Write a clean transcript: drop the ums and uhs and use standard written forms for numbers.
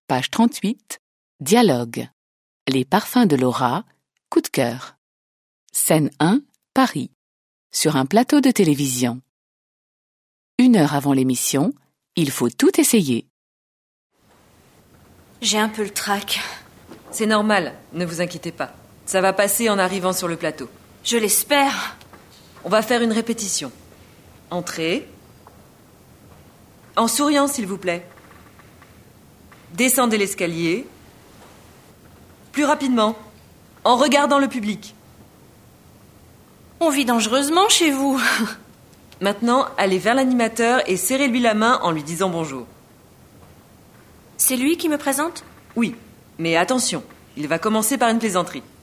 Page 38. Dialogue. Les parfums de Laura. Coup de cœur. Scène 1. Paris. Sur un plateau de télévision. 1 heure avant l'émission, il faut tout essayer. J'ai un peu le trac. C'est normal, ne vous inquiétez pas. Ça va passer en arrivant sur le plateau. Je l'espère. On va faire une répétition. Entrez. En souriant, s'il vous plaît. Descendez l'escalier. Plus rapidement. En regardant le public. On vit dangereusement chez vous. Maintenant, allez vers l'animateur et serrez-lui la main en lui disant bonjour. C'est lui qui me présente ? Oui, mais attention, il va commencer par une plaisanterie.